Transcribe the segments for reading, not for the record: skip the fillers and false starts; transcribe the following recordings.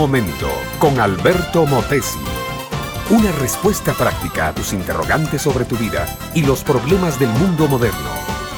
momento con Alberto Motesi. Una respuesta práctica a tus interrogantes sobre tu vida y los problemas del mundo moderno.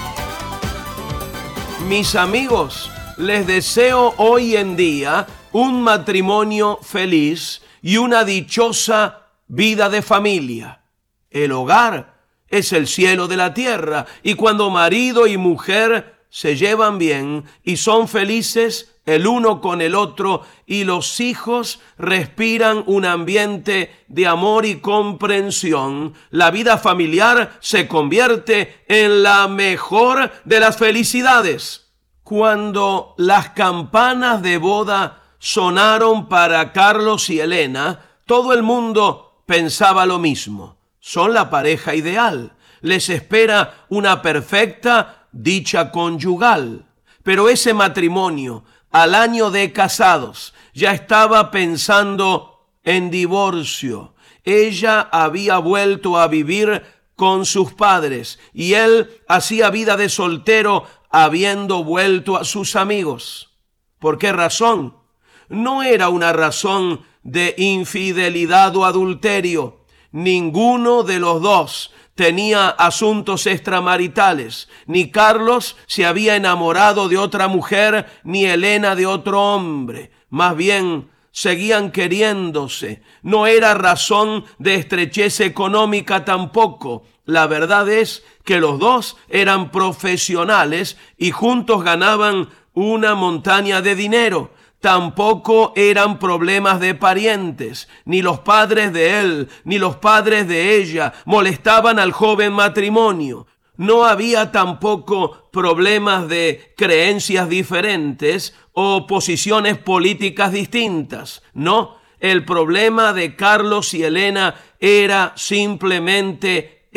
Mis amigos, les deseo hoy en día un matrimonio feliz y una dichosa vida de familia. El hogar es el cielo de la tierra, y cuando marido y mujer se llevan bien y son felices el uno con el otro, y los hijos respiran un ambiente de amor y comprensión, la vida familiar se convierte en la mejor de las felicidades. Cuando las campanas de boda sonaron para Carlos y Elena, todo el mundo pensaba lo mismo. Son la pareja ideal. Les espera una perfecta dicha conyugal. Pero ese matrimonio, al año de casados, ya estaba pensando en divorcio. Ella había vuelto a vivir con sus padres y él hacía vida de soltero habiendo vuelto a sus amigos. ¿Por qué razón? No era una razón de infidelidad o adulterio. Ninguno de los dos tenía asuntos extramaritales. Ni Carlos se había enamorado de otra mujer, ni Elena de otro hombre. Más bien, seguían queriéndose. No era razón de estrechez económica tampoco. La verdad es que los dos eran profesionales y juntos ganaban una montaña de dinero. Tampoco eran problemas de parientes. Ni los padres de él, ni los padres de ella molestaban al joven matrimonio. No había tampoco problemas de creencias diferentes o posiciones políticas distintas. No, el problema de Carlos y Elena era simplemente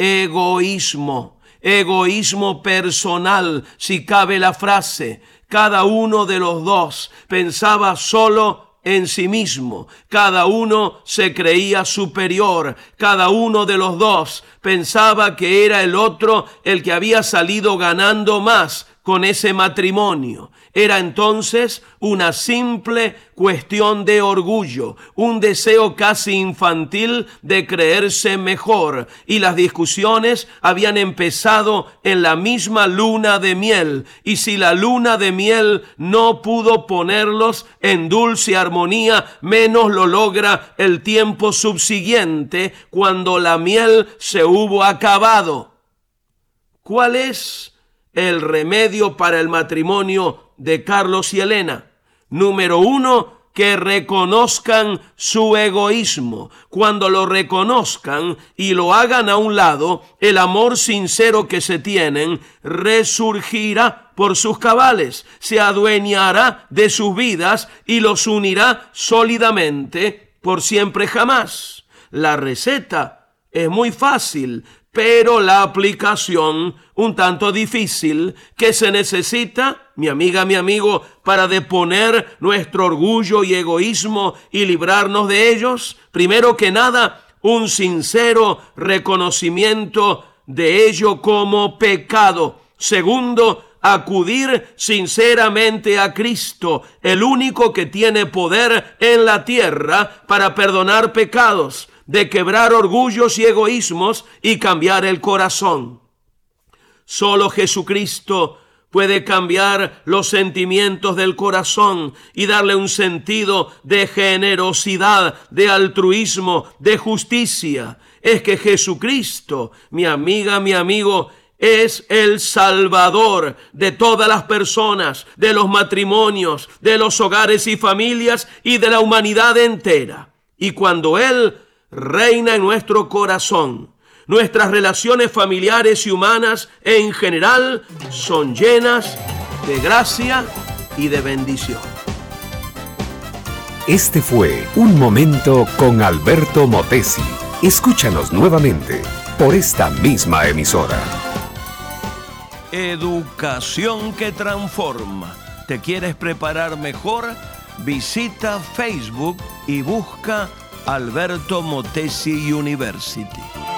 egoísmo. Egoísmo personal, si cabe la frase. Cada uno de los dos pensaba solo en sí mismo. Cada uno se creía superior. Cada uno de los dos pensaba que era el otro el que había salido ganando más con ese matrimonio. Era entonces una simple cuestión de orgullo, un deseo casi infantil de creerse mejor, y las discusiones habían empezado en la misma luna de miel, y si la luna de miel no pudo ponerlos en dulce armonía, menos lo logra el tiempo subsiguiente, cuando la miel se hubo acabado. ¿Cuál es el remedio para el matrimonio de Carlos y Elena? Número 1, que reconozcan su egoísmo. Cuando lo reconozcan y lo hagan a un lado, el amor sincero que se tienen resurgirá por sus cabales, se adueñará de sus vidas y los unirá sólidamente por siempre jamás. La receta es muy fácil, pero la aplicación un tanto difícil. ¿Qué se necesita, mi amiga, mi amigo, para deponer nuestro orgullo y egoísmo y librarnos de ellos? Primero que nada, un sincero reconocimiento de ello como pecado. Segundo, acudir sinceramente a Cristo, el único que tiene poder en la tierra para perdonar pecados, de quebrar orgullos y egoísmos y cambiar el corazón. Solo Jesucristo puede cambiar los sentimientos del corazón y darle un sentido de generosidad, de altruismo, de justicia. Es que Jesucristo, mi amiga, mi amigo, es el Salvador de todas las personas, de los matrimonios, de los hogares y familias y de la humanidad entera. Y cuando Él reina en nuestro corazón, nuestras relaciones familiares y humanas en general son llenas de gracia y de bendición. Este fue Un Momento con Alberto Motesi. Escúchanos nuevamente por esta misma emisora. Educación que transforma. ¿Te quieres preparar mejor? Visita Facebook y busca Alberto Motesi University.